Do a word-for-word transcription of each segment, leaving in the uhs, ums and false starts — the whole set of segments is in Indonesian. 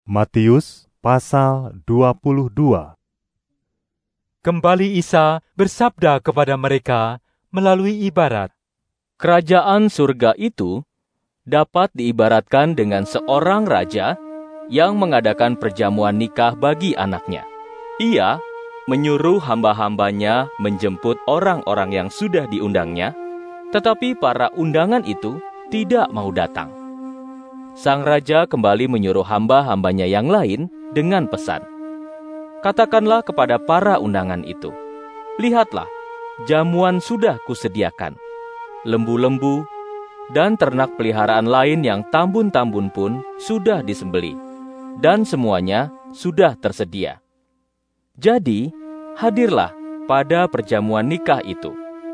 Matius pasal dua puluh dua. Kembali Isa bersabda kepada mereka melalui ibarat. Kerajaan surga itu dapat diibaratkan dengan seorang raja yang mengadakan perjamuan nikah bagi anaknya. Ia menyuruh hamba-hambanya menjemput orang-orang yang sudah diundangnya, tetapi para undangan itu tidak mau datang. Sang raja kembali menyuruh hamba-hambanya yang lain dengan pesan, "Katakanlah kepada para undangan itu, lihatlah, jamuan sudah kusediakan. Lembu-lembu dan ternak peliharaan lain yang tambun-tambun pun sudah disembelih, dan semuanya sudah tersedia. Jadi, hadirlah pada perjamuan nikah itu."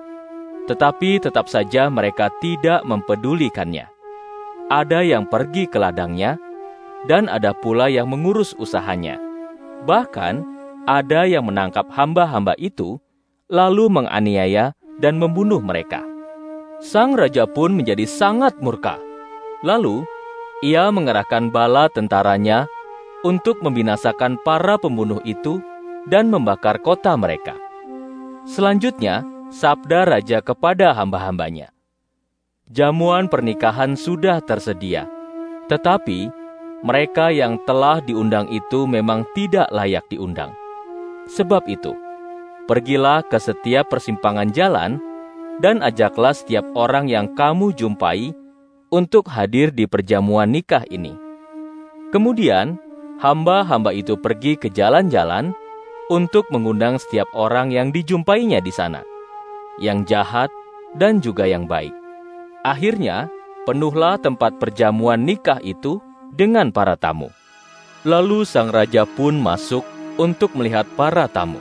Tetapi tetap saja mereka tidak mempedulikannya. Ada yang pergi ke ladangnya, dan ada pula yang mengurus usahanya. Bahkan, ada yang menangkap hamba-hamba itu, lalu menganiaya dan membunuh mereka. Sang raja pun menjadi sangat murka. Lalu, ia mengerahkan bala tentaranya untuk membinasakan para pembunuh itu dan membakar kota mereka. Selanjutnya, sabda raja kepada hamba-hambanya, "Jamuan pernikahan sudah tersedia, tetapi mereka yang telah diundang itu memang tidak layak diundang. Sebab itu, pergilah ke setiap persimpangan jalan dan ajaklah setiap orang yang kamu jumpai untuk hadir di perjamuan nikah ini." Kemudian, hamba-hamba itu pergi ke jalan-jalan untuk mengundang setiap orang yang dijumpainya di sana, yang jahat dan juga yang baik. Akhirnya, penuhlah tempat perjamuan nikah itu dengan para tamu. Lalu sang raja pun masuk untuk melihat para tamu.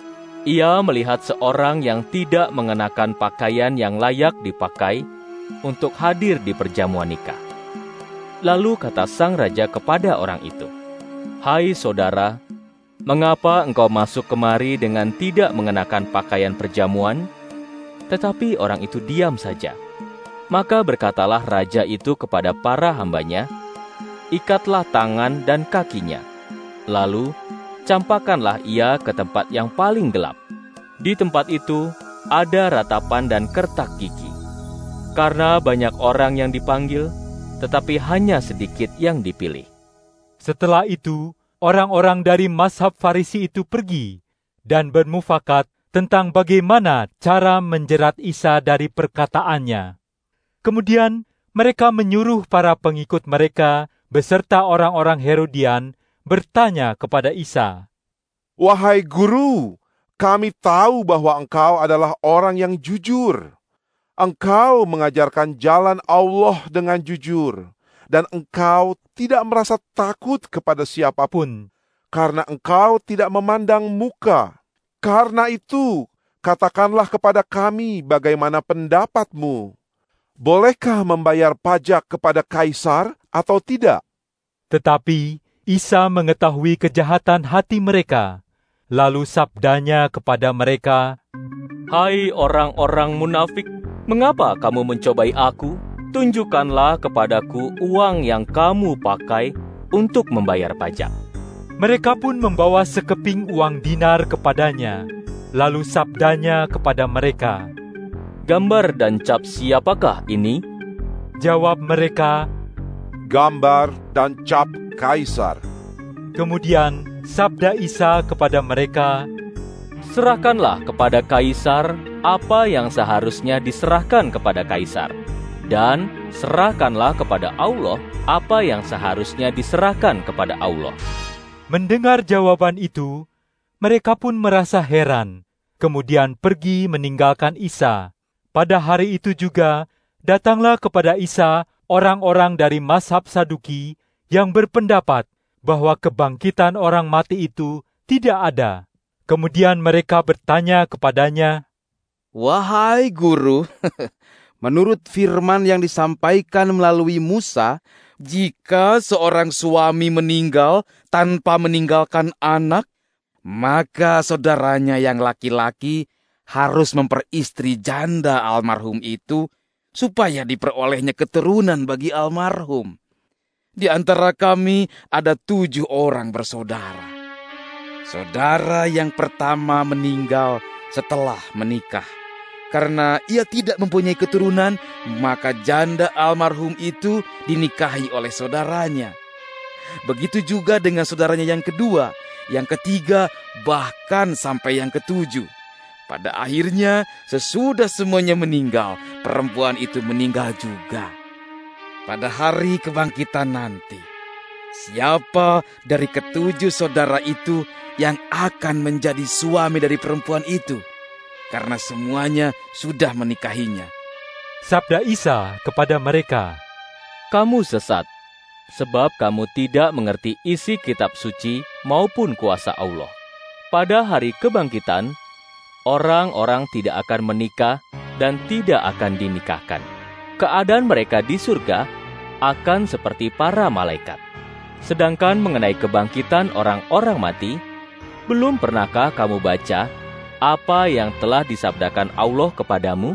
Ia melihat seorang yang tidak mengenakan pakaian yang layak dipakai untuk hadir di perjamuan nikah. Lalu kata sang raja kepada orang itu, "Hai saudara, mengapa engkau masuk kemari dengan tidak mengenakan pakaian perjamuan?" Tetapi orang itu diam saja. Maka berkatalah raja itu kepada para hambanya, "Ikatlah tangan dan kakinya, lalu campakkanlah ia ke tempat yang paling gelap. Di tempat itu ada ratapan dan kertak gigi. Karena banyak orang yang dipanggil, tetapi hanya sedikit yang dipilih." Setelah itu, orang-orang dari mazhab Farisi itu pergi dan bermufakat tentang bagaimana cara menjerat Isa dari perkataannya. Kemudian mereka menyuruh para pengikut mereka beserta orang-orang Herodian bertanya kepada Isa, "Wahai guru, kami tahu bahwa engkau adalah orang yang jujur. Engkau mengajarkan jalan Allah dengan jujur, dan engkau tidak merasa takut kepada siapapun, karena engkau tidak memandang muka. Karena itu, katakanlah kepada kami bagaimana pendapatmu. Bolehkah membayar pajak kepada kaisar atau tidak?" Tetapi Isa mengetahui kejahatan hati mereka. Lalu sabdanya kepada mereka, "Hai orang-orang munafik, mengapa kamu mencobai aku? Tunjukkanlah kepadaku uang yang kamu pakai untuk membayar pajak." Mereka pun membawa sekeping uang dinar kepadanya. Lalu sabdanya kepada mereka, "Gambar dan cap siapakah ini?" Jawab mereka, "Gambar dan cap kaisar." Kemudian sabda Isa kepada mereka, "Serahkanlah kepada kaisar apa yang seharusnya diserahkan kepada kaisar, dan serahkanlah kepada Allah apa yang seharusnya diserahkan kepada Allah." Mendengar jawaban itu, mereka pun merasa heran, kemudian pergi meninggalkan Isa. Pada hari itu juga, datanglah kepada Isa orang-orang dari mazhab Saduki yang berpendapat bahwa kebangkitan orang mati itu tidak ada. Kemudian mereka bertanya kepadanya, "Wahai guru, menurut firman yang disampaikan melalui Musa, jika seorang suami meninggal tanpa meninggalkan anak, maka saudaranya yang laki-laki harus memperistri janda almarhum itu supaya diperolehnya keturunan bagi almarhum. Di antara kami ada tujuh orang bersaudara. Saudara yang pertama meninggal setelah menikah. Karena ia tidak mempunyai keturunan, maka janda almarhum itu dinikahi oleh saudaranya. Begitu juga dengan saudaranya yang kedua, yang ketiga, bahkan sampai yang ketujuh. Pada akhirnya, sesudah semuanya meninggal, perempuan itu meninggal juga. Pada hari kebangkitan nanti, siapa dari ketujuh saudara itu yang akan menjadi suami dari perempuan itu? Karena semuanya sudah menikahinya. Sabda Isa kepada mereka, Kamu sesat, sebab kamu tidak mengerti isi kitab suci maupun kuasa Allah. Pada hari kebangkitan, orang-orang tidak akan menikah dan tidak akan dinikahkan. Keadaan mereka di surga akan seperti para malaikat. Sedangkan mengenai kebangkitan orang-orang mati, belum pernahkah kamu baca apa yang telah disabdakan Allah kepadamu?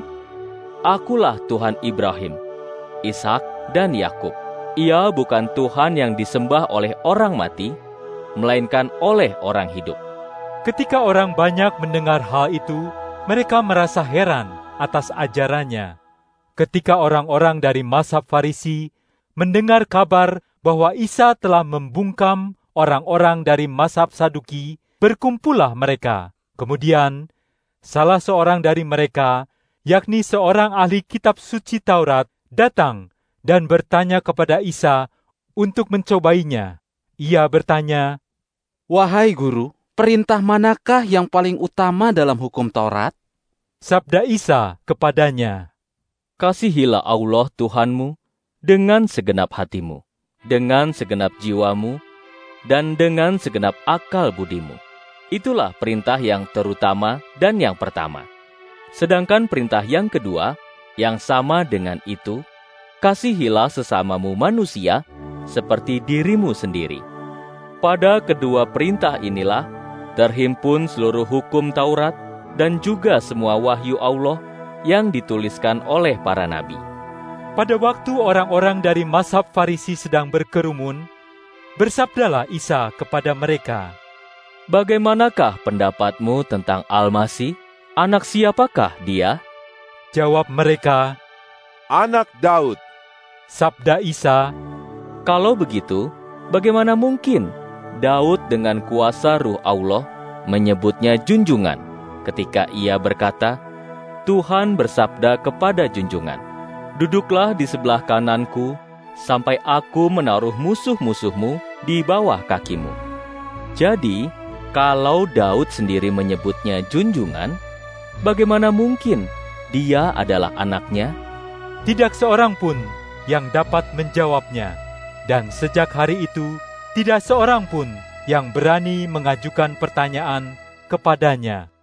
Akulah Tuhan Ibrahim, Ishak, dan Yakub. Ia bukan Tuhan yang disembah oleh orang mati, melainkan oleh orang hidup. Ketika orang banyak mendengar hal itu, mereka merasa heran atas ajarannya. Ketika orang-orang dari mazhab Farisi mendengar kabar bahwa Isa telah membungkam orang-orang dari mazhab Saduki, berkumpullah mereka. Kemudian, salah seorang dari mereka, yakni seorang ahli kitab suci Taurat, datang dan bertanya kepada Isa untuk mencobainya. Ia bertanya, Wahai guru, perintah manakah yang paling utama dalam hukum Taurat? Sabda Isa kepadanya, Kasihilah Allah Tuhanmu dengan segenap hatimu, dengan segenap jiwamu, dan dengan segenap akal budimu. Itulah perintah yang terutama dan yang pertama. Sedangkan perintah yang kedua, yang sama dengan itu, kasihilah sesamamu manusia seperti dirimu sendiri. Pada kedua perintah inilah terhimpun seluruh hukum Taurat dan juga semua wahyu Allah yang dituliskan oleh para nabi. Pada waktu orang-orang dari mazhab Farisi sedang berkerumun, bersabdalah Isa kepada mereka, Bagaimanakah pendapatmu tentang Al-Masih? Anak siapakah dia? Jawab mereka, Anak Daud. Sabda Isa, Kalau begitu, bagaimana mungkin Daud dengan kuasa Ruh Allah menyebutnya junjungan ketika ia berkata, Tuhan bersabda kepada junjungan, Duduklah di sebelah kananku sampai aku menaruh musuh-musuhmu di bawah kakimu. Jadi, kalau Daud sendiri menyebutnya junjungan, bagaimana mungkin dia adalah anaknya? tidak seorang pun yang dapat menjawabnya. Dan sejak hari itu, tidak seorang pun yang berani mengajukan pertanyaan kepadanya.